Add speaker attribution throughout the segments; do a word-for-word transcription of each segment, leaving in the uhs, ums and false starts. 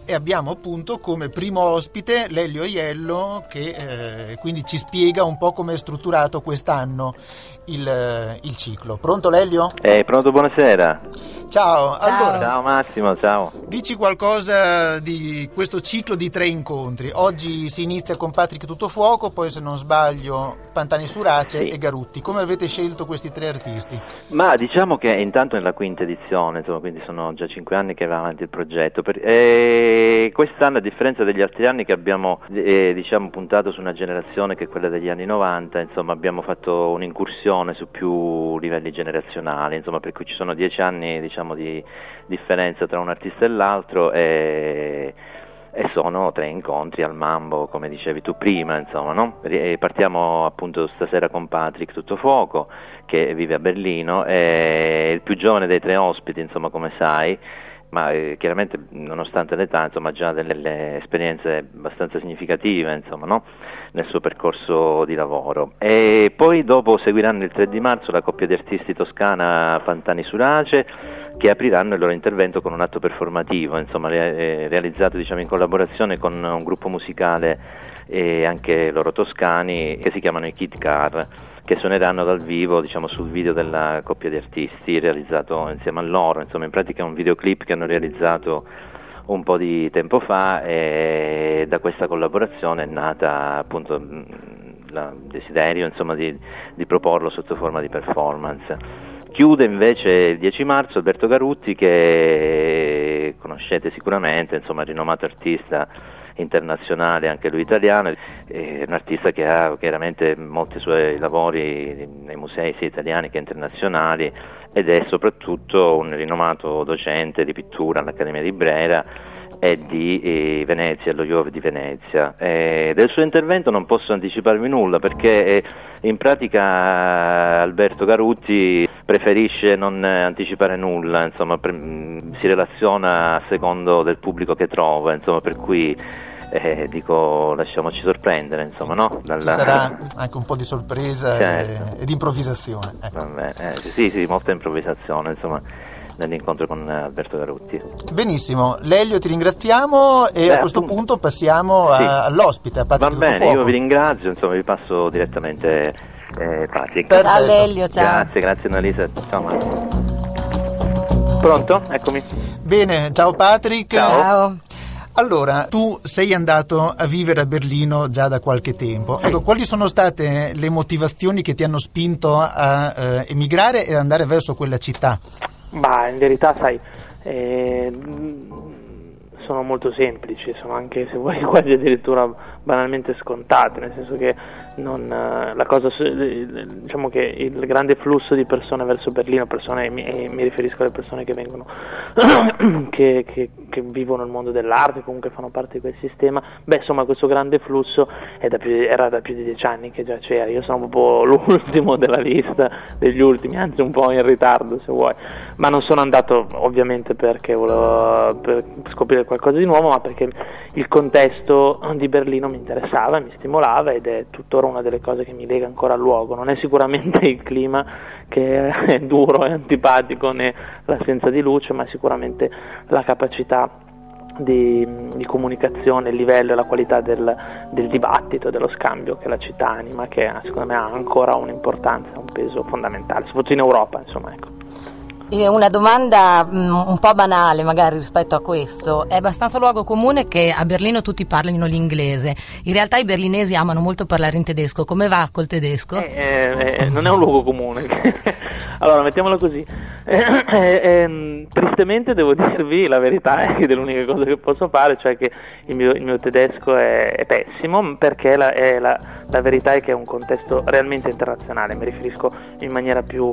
Speaker 1: e abbiamo appunto come primo ospite Lelio Aiello, che eh, quindi ci spiega un po' come è strutturato quest'anno il, il ciclo. Pronto Lelio?
Speaker 2: Eh, pronto, buonasera.
Speaker 1: Ciao.
Speaker 3: Ciao.
Speaker 1: Allora,
Speaker 2: Ciao Massimo, ciao.
Speaker 1: dici qualcosa di questo ciclo di tre incontri. Oggi si inizia con Patrick Tuttofuoco, poi se non sbaglio Pantani Surace
Speaker 2: Sì.
Speaker 1: e Garutti. Come avete scelto questi tre artisti?
Speaker 2: Ma diciamo che intanto è la quinta edizione, insomma, quindi sono già cinque anni che va avanti il progetto. Per, e quest'anno, a differenza degli altri anni che abbiamo eh, diciamo puntato su una generazione che è quella degli anni novanta, insomma abbiamo fatto un'incursione su più livelli generazionali, insomma, per cui ci sono dieci anni diciamo di differenza tra un artista e l'altro e, e sono tre incontri al Mambo, come dicevi tu prima, insomma, no? E partiamo appunto stasera con Patrick Tuttofuoco, che vive a Berlino, è il più giovane dei tre ospiti, insomma, come sai, ma eh, chiaramente nonostante l'età, insomma, ha già delle, delle esperienze abbastanza significative, insomma, no? Nel suo percorso di lavoro. E poi dopo seguiranno il tre di marzo la coppia di artisti toscana Pantani Surace, che apriranno il loro intervento con un atto performativo, insomma, re- realizzato diciamo in collaborazione con un gruppo musicale e anche loro toscani che si chiamano i Kid Car, che suoneranno dal vivo diciamo sul video della coppia di artisti realizzato insieme a loro. Insomma, in pratica è un videoclip che hanno realizzato un po' di tempo fa e da questa collaborazione è nata appunto il desiderio insomma di, di proporlo sotto forma di performance. Chiude invece il dieci marzo Alberto Garutti, che conoscete sicuramente, insomma, rinomato artista internazionale, anche lui italiano, è un artista che ha chiaramente molti suoi lavori nei musei sia italiani che internazionali ed è soprattutto un rinomato docente di pittura all'Accademia di Brera e di eh, Venezia, allo I O V di Venezia. Eh, del suo intervento non posso anticiparvi nulla perché eh, in pratica Alberto Garutti preferisce non eh, anticipare nulla, insomma, pre- mh, si relaziona a secondo del pubblico che trova, insomma, per cui eh, dico lasciamoci sorprendere, insomma, no? Dalla...
Speaker 1: Ci sarà anche un po' di sorpresa
Speaker 2: certo.
Speaker 1: e, e di improvvisazione. Ecco.
Speaker 2: Vabbè, eh, sì, sì, molta improvvisazione, insomma, nell'incontro con Alberto Garutti.
Speaker 1: Benissimo, Lelio, ti ringraziamo e
Speaker 2: Beh,
Speaker 1: a questo
Speaker 2: appunto.
Speaker 1: punto passiamo
Speaker 2: Sì.
Speaker 1: a, all'ospite, a Patrick
Speaker 2: Va bene,
Speaker 1: Tuttofuoco.
Speaker 2: io vi ringrazio, insomma, vi passo direttamente eh, Patrick.
Speaker 1: Perfetto.
Speaker 3: Ciao Lelio, ciao.
Speaker 2: Grazie, grazie Annalisa. Ciao Massimo. Pronto? Eccomi.
Speaker 1: Bene, ciao Patrick.
Speaker 2: Ciao.
Speaker 3: Ciao.
Speaker 1: Allora, tu sei andato a vivere a Berlino già da qualche tempo. Ecco, quali sono state le motivazioni che ti hanno spinto a eh, emigrare e ad andare verso quella città?
Speaker 4: Ma in verità, sai, eh, sono molto semplici, sono anche, se vuoi, quasi addirittura banalmente scontate, nel senso che non, la cosa, diciamo che il grande flusso di persone verso Berlino, persone, mi, mi riferisco alle persone che vengono, che, che, che vivono il mondo dell'arte, comunque fanno parte di quel sistema, beh insomma questo grande flusso è da più, era da più di dieci anni che già c'era, io sono proprio l'ultimo della lista degli ultimi, anzi un po' in ritardo se vuoi, ma non sono andato ovviamente perché volevo per scoprire qualcosa di nuovo, ma perché il contesto di Berlino mi interessava, mi stimolava ed è tuttora una delle cose che mi lega ancora al luogo. Non è sicuramente il clima che è duro e antipatico né l'assenza di luce, ma è sicuramente la capacità di, di comunicazione, il livello e la qualità del, del dibattito, dello scambio che la città anima, che secondo me ha ancora un'importanza, un peso fondamentale, soprattutto in Europa, insomma, ecco.
Speaker 3: E una domanda mh, un po' banale magari rispetto a questo: è abbastanza luogo comune che a Berlino tutti parlino l'inglese, in realtà i berlinesi amano molto parlare in tedesco, come va col tedesco?
Speaker 4: Eh, eh, non è un luogo comune. Allora, mettiamolo così, eh, eh, eh, tristemente devo dirvi la verità, ed è l'unica cosa che posso fare, cioè che il mio, il mio tedesco è, è pessimo, perché la, è la, la verità è che è un contesto realmente internazionale, mi riferisco in maniera più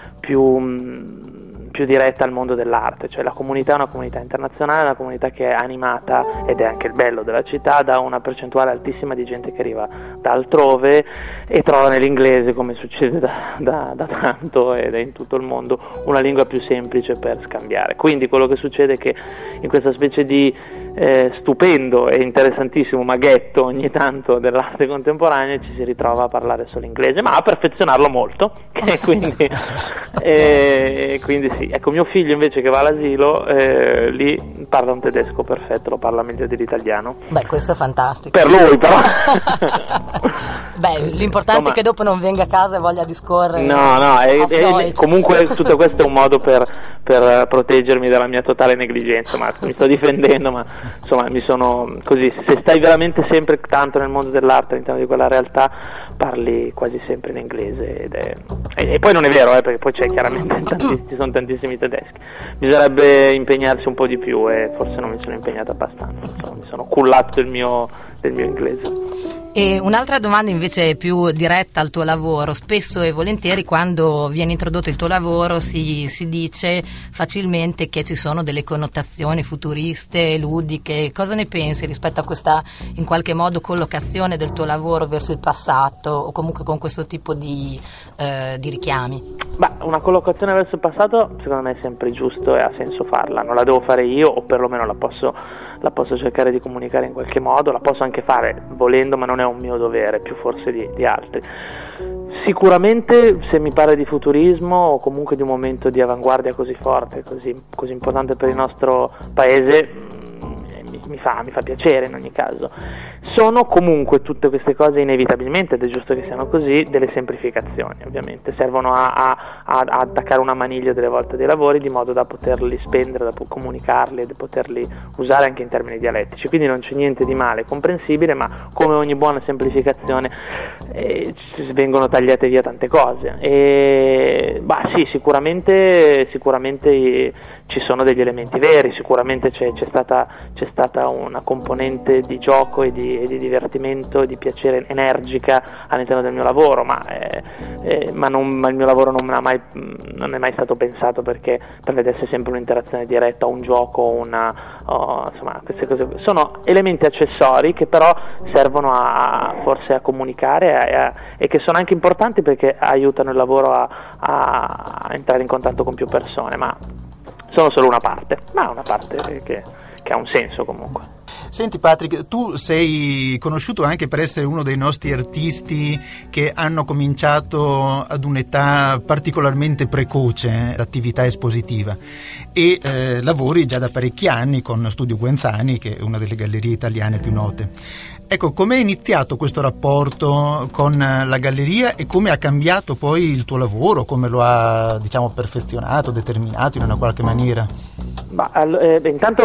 Speaker 4: più più diretta al mondo dell'arte, cioè la comunità è una comunità internazionale, una comunità che è animata, ed è anche il bello della città, da una percentuale altissima di gente che arriva da altrove e trovano nell'inglese, come succede da, da, da tanto ed è in tutto il mondo, una lingua più semplice per scambiare. Quindi quello che succede è che in questa specie di eh, stupendo e interessantissimo maghetto ogni tanto dell'arte contemporanea ci si ritrova a parlare solo inglese, ma a perfezionarlo molto e quindi, e quindi sì, ecco, mio figlio invece che va all'asilo eh, lì parla un tedesco perfetto, lo parla meglio dell'italiano.
Speaker 3: Beh, questo è fantastico
Speaker 4: per lui, però.
Speaker 3: Beh, l'importante Insomma, è che dopo non venga a casa e voglia discorrere.
Speaker 4: No, no, è, è, comunque tutto questo è un modo per, per proteggermi dalla mia totale negligenza, ma mi sto difendendo, ma insomma mi sono così, se stai veramente sempre tanto nel mondo dell'arte, all'interno di quella realtà, parli quasi sempre in inglese ed è, e, e poi non è vero, eh, perché poi c'è chiaramente tanti, ci sono tantissimi tedeschi, bisognerebbe impegnarsi un po' di più e forse non mi sono impegnato abbastanza, insomma, mi sono cullato del mio, del mio inglese.
Speaker 3: E un'altra domanda invece più diretta al tuo lavoro: spesso e volentieri quando viene introdotto il tuo lavoro si, si dice facilmente che ci sono delle connotazioni futuriste, ludiche. Cosa ne pensi rispetto a questa in qualche modo collocazione del tuo lavoro verso il passato o comunque con questo tipo di, eh, di richiami?
Speaker 4: Beh, una collocazione verso il passato secondo me è sempre giusto e ha senso farla, non la devo fare io o perlomeno la posso la posso cercare di comunicare in qualche modo, la posso anche fare volendo, ma non è un mio dovere, più forse di, di altri. Sicuramente se mi parla di futurismo o comunque di un momento di avanguardia così forte, così, così importante per il nostro paese, mi, mi, fa, mi fa piacere in ogni caso. Sono comunque tutte queste cose inevitabilmente, ed è giusto che siano così, delle semplificazioni, ovviamente servono a, a, a attaccare una maniglia delle volte dei lavori di modo da poterli spendere, da comunicarli e da poterli usare anche in termini dialettici, quindi non c'è niente di male, comprensibile, ma come ogni buona semplificazione eh, vengono tagliate via tante cose e bah sì, sicuramente sicuramente ci sono degli elementi veri, sicuramente c'è, c'è stata c'è stata una componente di gioco e di, e di divertimento, di piacere energica all'interno del mio lavoro, ma, eh, eh, ma, non, ma il mio lavoro non, ha mai, non è mai stato pensato perché prevedesse sempre un'interazione diretta, un gioco, una, oh, insomma, queste cose sono elementi accessori che però servono a, forse a comunicare a, a, e che sono anche importanti perché aiutano il lavoro a, a entrare in contatto con più persone, ma sono solo una parte, ma una parte che, che ha un senso comunque.
Speaker 1: Senti Patrick, tu sei conosciuto anche per essere uno dei nostri artisti che hanno cominciato ad un'età particolarmente precoce l'attività espositiva e eh, lavori già da parecchi anni con Studio Guenzani, che è una delle gallerie italiane più note. Ecco, com'è iniziato questo rapporto con la galleria e come ha cambiato poi il tuo lavoro, come lo ha, diciamo, perfezionato, determinato in una qualche maniera?
Speaker 4: Ma, eh, intanto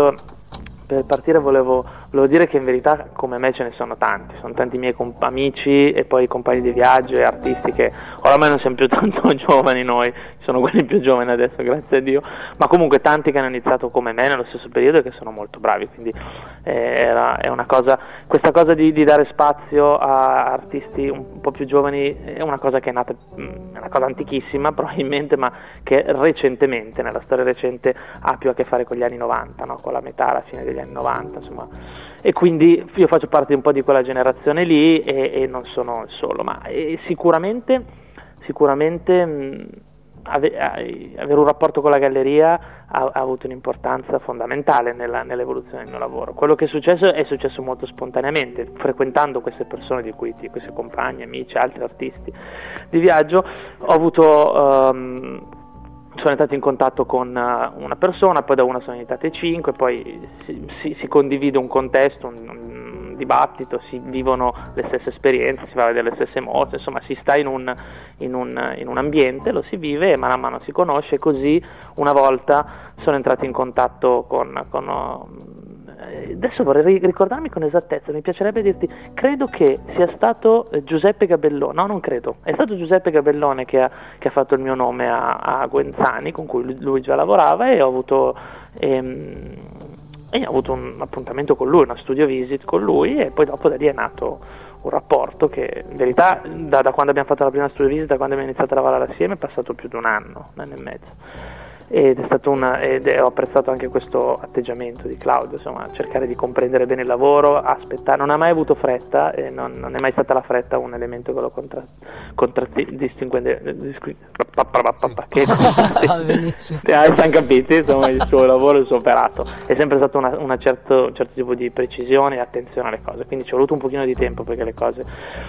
Speaker 4: per partire volevo, volevo dire che in verità come me ce ne sono tanti, sono tanti miei comp- amici e poi compagni di viaggio e artisti che oramai non siamo più tanto giovani noi, sono quelli più giovani adesso, grazie a Dio, ma comunque tanti che hanno iniziato come me nello stesso periodo e che sono molto bravi, quindi eh, era, è una cosa, questa cosa di, di dare spazio a artisti un po' più giovani è una cosa che è nata, è una cosa antichissima probabilmente, ma che recentemente, nella storia recente, ha più a che fare con gli anni novanta, no? Con la metà, la fine degli anni novanta, insomma, e quindi io faccio parte un po' di quella generazione lì e, e non sono il solo, ma e sicuramente, sicuramente mh, ave, avere un rapporto con la galleria ha, ha avuto un'importanza fondamentale nella, nell'evoluzione del mio lavoro. Quello che è successo è successo molto spontaneamente, frequentando queste persone di cui, di questi compagni, amici, altri artisti di viaggio, ho avuto... Um, sono entrato in contatto con una persona, poi da una sono diventate cinque, poi si, si, si condivide un contesto, un, un dibattito, si vivono le stesse esperienze, si va a vedere le stesse emozioni, insomma si sta in un, in, un, in un ambiente, lo si vive e mano a mano si conosce, e così una volta sono entrato in contatto con... con adesso vorrei ricordarmi con esattezza, mi piacerebbe dirti, credo che sia stato Giuseppe Gabellone, no non credo, è stato Giuseppe Gabellone che ha, che ha fatto il mio nome a, a Guenzani, con cui lui già lavorava, e ho avuto, ehm, e ho avuto un appuntamento con lui, uno studio visit con lui, e poi dopo da lì è nato un rapporto che in verità da, da quando abbiamo fatto la prima studio visit, da quando abbiamo iniziato a lavorare assieme, è passato più di un anno, un anno e mezzo. ed è stato una, ed ho apprezzato anche questo atteggiamento di Claudio, insomma, cercare di comprendere bene il lavoro, aspettare, non ha mai avuto fretta e non, non è mai stata la fretta un elemento che lo contra, contraddistingue che siamo capiti, insomma, il suo lavoro, il suo operato è sempre stato una, una certo, un certo tipo di precisione e attenzione alle cose, quindi ci è voluto un pochino di tempo perché le cose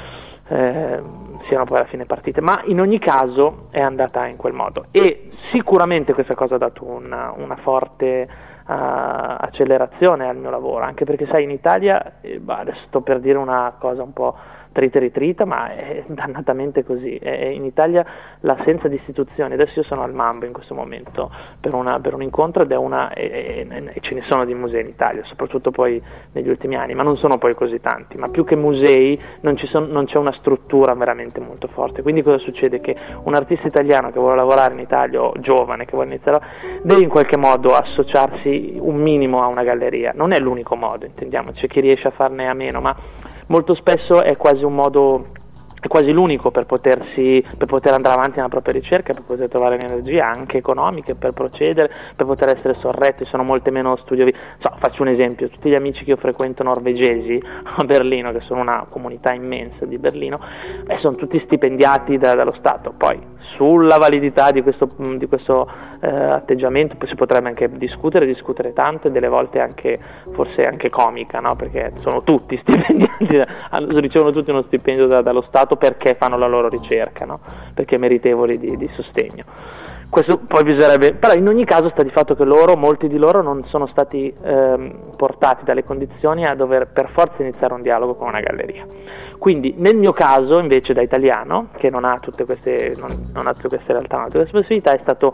Speaker 4: eh, siano poi alla fine partite, ma in ogni caso è andata in quel modo e sicuramente questa cosa ha dato una, una forte uh, accelerazione al mio lavoro, anche perché sai in Italia, eh, bah, adesso sto per dire una cosa un po' trita e ritrita, ma è dannatamente così. E in Italia l'assenza di istituzioni, adesso io sono al Mambo in questo momento per, una, per un incontro ed è una, e, e, e ce ne sono di musei in Italia, soprattutto poi negli ultimi anni, ma non sono poi così tanti, ma più che musei non, ci son, non c'è una struttura veramente molto forte, quindi cosa succede? Che un artista italiano che vuole lavorare in Italia o giovane che vuole iniziare deve in qualche modo associarsi un minimo a una galleria, non è l'unico modo, intendiamoci, c'è chi riesce a farne a meno, ma molto spesso è quasi un modo, è quasi l'unico per potersi, per poter andare avanti nella propria ricerca, per poter trovare energie anche economiche, per procedere, per poter essere sorretti. Sono molte meno studio. So, faccio un esempio: tutti gli amici che io frequento norvegesi a Berlino, che sono una comunità immensa di Berlino, eh, sono tutti stipendiati da, dallo Stato. Poi sulla validità di questo, di questo eh, atteggiamento si potrebbe anche discutere, discutere tanto e delle volte anche forse anche comica, no? Perché sono tutti stipendiati, ricevono tutti uno stipendio da, dallo Stato perché fanno la loro ricerca, no? Perché meritevoli di, di sostegno. Questo poi bisognerebbe, però in ogni caso sta di fatto che loro, molti di loro non sono stati ehm, portati dalle condizioni a dover per forza iniziare un dialogo con una galleria. Quindi nel mio caso invece da italiano, che non ha tutte queste, non, non ha tutte queste realtà, non ha tutte queste possibilità, è stato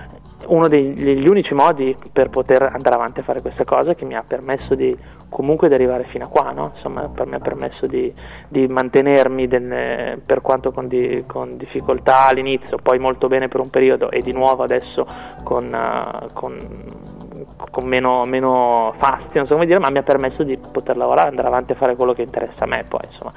Speaker 4: uno dei, degli unici modi per poter andare avanti a fare queste cose che mi ha permesso di comunque di arrivare fino a qua, no? Insomma, per, mi ha permesso di, di mantenermi del, per quanto con, di, con difficoltà all'inizio, poi molto bene per un periodo e di nuovo adesso con, uh, con con meno, meno fasti, non so come dire, ma mi ha permesso di poter lavorare, andare avanti a fare quello che interessa a me, poi insomma,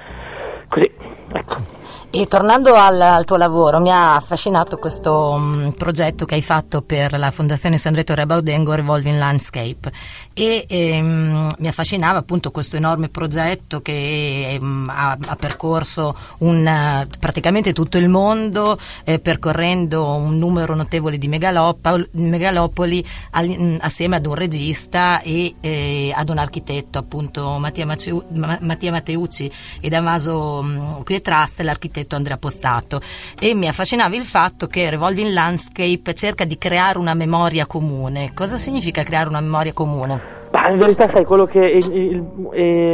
Speaker 4: così, ecco.
Speaker 3: E tornando al, al tuo lavoro, mi ha affascinato questo um, progetto che hai fatto per la Fondazione Sandretto Rebaudengo, Revolving Landscape, e ehm, mi affascinava appunto questo enorme progetto che ehm, ha, ha percorso un, praticamente tutto il mondo, eh, percorrendo un numero notevole di megalopoli, megalopoli al, assieme ad un regista e eh, ad un architetto, appunto Mattia, Maceu, Mattia Matteucci e Damaso um, Pietrazzi, l'architetto Andrea Pozzato, e mi affascinava il fatto che Revolving Landscape cerca di creare una memoria comune. Cosa significa creare una memoria comune?
Speaker 4: Bah, in verità sai quello che il, il,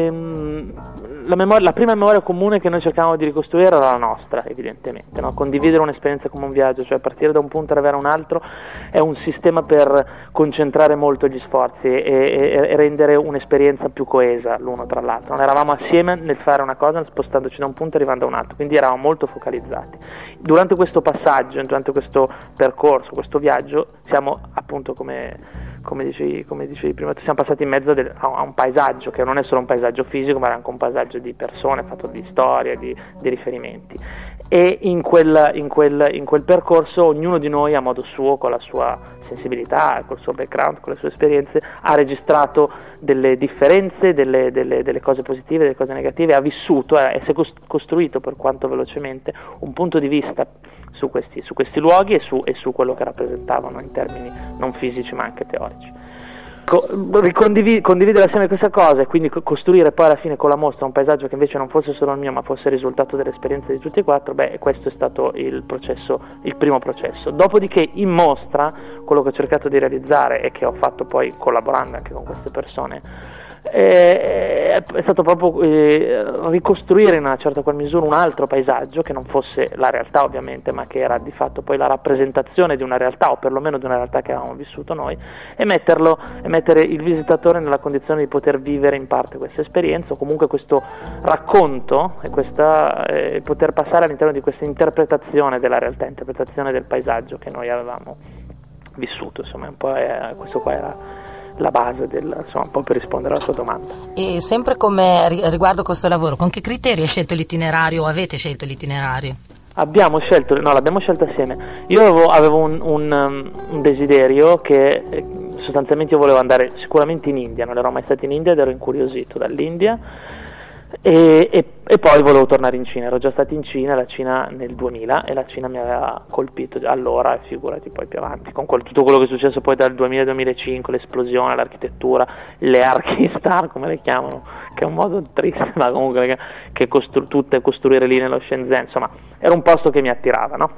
Speaker 4: il, la, memoria, la prima memoria comune che noi cercavamo di ricostruire era la nostra, evidentemente, no? Condividere un'esperienza come un viaggio, cioè partire da un punto e arrivare a un altro, è un sistema per concentrare molto gli sforzi e, e, e rendere un'esperienza più coesa l'uno tra l'altro. Non eravamo assieme nel fare una cosa spostandoci da un punto e arrivando a un altro, quindi eravamo molto focalizzati. Durante questo passaggio, durante questo percorso, questo viaggio, siamo appunto come come dicevi, come dicevi prima, siamo passati in mezzo del, a, a un paesaggio che non è solo un paesaggio fisico, ma è anche un paesaggio di persone, fatto di storia, di, di riferimenti, e in quel, in, quel, in quel percorso ognuno di noi a modo suo, con la sua sensibilità, col suo background, con le sue esperienze, ha registrato delle differenze, delle, delle, delle cose positive, delle cose negative, ha vissuto e eh, si è costruito, per quanto velocemente, un punto di vista su questi, su questi luoghi e su, e su quello che rappresentavano in termini non fisici ma anche teorici. Co- ricondivi- condividere assieme questa cosa e quindi co- costruire poi alla fine con la mostra un paesaggio che invece non fosse solo il mio ma fosse il risultato delle esperienze di tutti e quattro, beh, questo è stato il processo, il primo processo. Dopodiché in mostra quello che ho cercato di realizzare e che ho fatto poi collaborando anche con queste persone è stato proprio eh, ricostruire in una certa qual misura un altro paesaggio che non fosse la realtà ovviamente, ma che era di fatto poi la rappresentazione di una realtà, o perlomeno di una realtà che avevamo vissuto noi, e metterlo e mettere il visitatore nella condizione di poter vivere in parte questa esperienza, o comunque questo racconto e questa, eh, poter passare all'interno di questa interpretazione della realtà, interpretazione del paesaggio che noi avevamo vissuto. Insomma, un po' è, questo qua era la base del, insomma, un po' per rispondere alla sua domanda.
Speaker 3: E sempre come riguardo questo lavoro, con che criteri hai scelto l'itinerario o avete scelto l'itinerario?
Speaker 4: Abbiamo scelto, no, l'abbiamo scelta assieme. Io avevo, avevo un, un, un desiderio che eh, sostanzialmente io volevo andare sicuramente in India, non ero mai stato in India ed ero incuriosito dall'India e, e, e poi volevo tornare in Cina. Ero già stato in Cina, la Cina nel duemila, e la Cina mi aveva colpito allora, e figurati poi più avanti, con quel, tutto quello che è successo poi dal duemila al duemilacinque, l'esplosione, l'architettura, le archistar come le chiamano, che è un modo triste, ma comunque che, che costru- tutte costruire lì nello Shenzhen, insomma era un posto che mi attirava, no?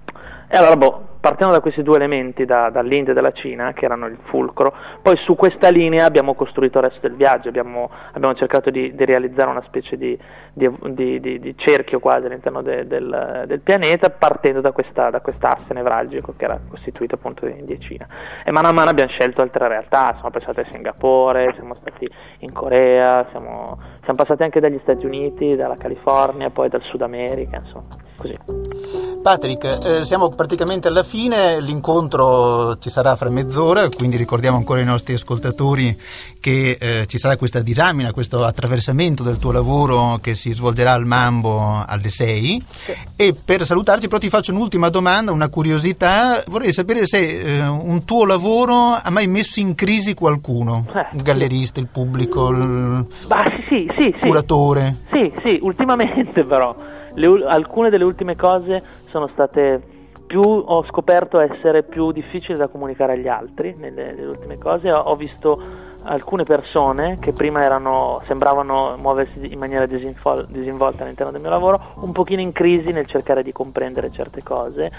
Speaker 4: E allora, boh, partendo da questi due elementi, da, dall'India e dalla Cina, che erano il fulcro, poi su questa linea abbiamo costruito il resto del viaggio, abbiamo, abbiamo cercato di, di realizzare una specie di, di, di, di, di cerchio quasi all'interno de, del, del pianeta, partendo da questa da quest'asse nevralgico che era costituito appunto di India e Cina. E mano a mano abbiamo scelto altre realtà, siamo passati a Singapore, siamo stati in Corea, siamo, siamo passati anche dagli Stati Uniti, dalla California, poi dal Sud America, insomma. Così.
Speaker 1: Patrick, eh, siamo praticamente alla fine, l'incontro ci sarà fra mezz'ora, quindi ricordiamo ancora ai nostri ascoltatori che eh, ci sarà questa disamina, questo attraversamento del tuo lavoro che si svolgerà al Mambo alle sei. Sì. E per salutarci però ti faccio un'ultima domanda, una curiosità, vorrei sapere se eh, un tuo lavoro ha mai messo in crisi qualcuno, eh, il gallerista, il pubblico, il
Speaker 4: bah, sì, sì, sì,
Speaker 1: curatore.
Speaker 4: Sì, sì, ultimamente però. Le, alcune delle ultime cose sono state più, ho scoperto essere più difficili da comunicare agli altri. Nelle, nelle ultime cose ho, ho visto alcune persone che prima erano, sembravano muoversi in maniera disinfol- disinvolta all'interno del mio lavoro, un pochino in crisi nel cercare di comprendere certe cose,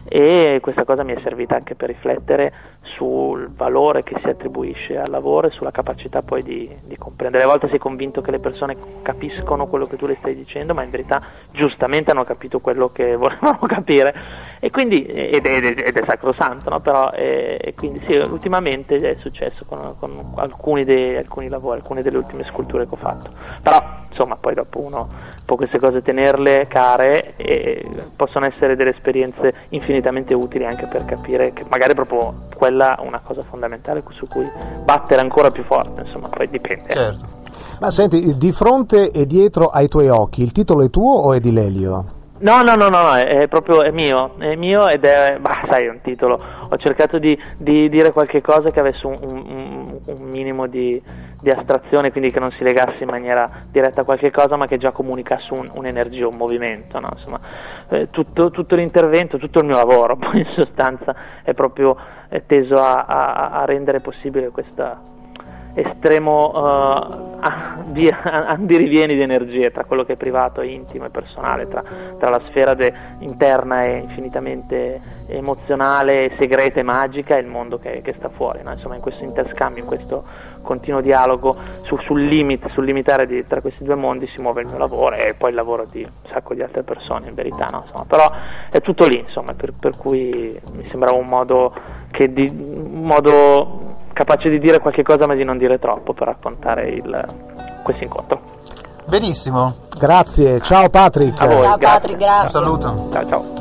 Speaker 4: e questa cosa mi è servita anche per riflettere sul valore che si attribuisce al lavoro e sulla capacità poi di, di comprendere. A volte sei convinto che le persone capiscono quello che tu le stai dicendo, ma in verità giustamente hanno capito quello che volevano capire, e quindi ed è, ed è sacrosanto, no? Però e, e quindi sì, ultimamente è successo con, con alcuni dei alcuni lavori, alcune delle ultime sculture che ho fatto. Però insomma poi dopo uno può queste cose tenerle care, e possono essere delle esperienze infinitamente utili anche per capire che magari proprio quella è una cosa fondamentale su cui battere ancora più forte, insomma poi dipende.
Speaker 1: Certo.
Speaker 5: Ma senti, di fronte e dietro ai tuoi occhi, il titolo è tuo o è di Lelio?
Speaker 4: No, no, no, no, è, è proprio è mio, è mio ed è, bah, sai, è un titolo. Ho cercato di, di dire qualche cosa che avesse un, un, un minimo di, di astrazione, quindi che non si legasse in maniera diretta a qualche cosa, ma che già comunicasse un, un'energia, un movimento, no? Insomma, eh, tutto, tutto l'intervento, tutto il mio lavoro, poi in sostanza è proprio è teso a, a, a rendere possibile questa estremo uh, andirivieni di energie tra quello che è privato e intimo e personale, tra, tra la sfera de, interna e infinitamente emozionale, segreta e magica, e il mondo che, che sta fuori, no? Insomma, in questo interscambio, in questo continuo dialogo su, sul limite, sul limitare di, tra questi due mondi si muove il mio lavoro, e poi il lavoro di un sacco di altre persone, in verità, no? Insomma, però è tutto lì, insomma, per, per cui mi sembrava un modo che di un modo capace di dire qualche cosa ma di non dire troppo, per raccontare il, questo incontro.
Speaker 1: Benissimo,
Speaker 5: grazie, ciao Patrick.
Speaker 4: A voi,
Speaker 3: ciao
Speaker 4: grazie.
Speaker 3: Patrick, grazie.
Speaker 1: Un saluto.
Speaker 4: Ciao ciao.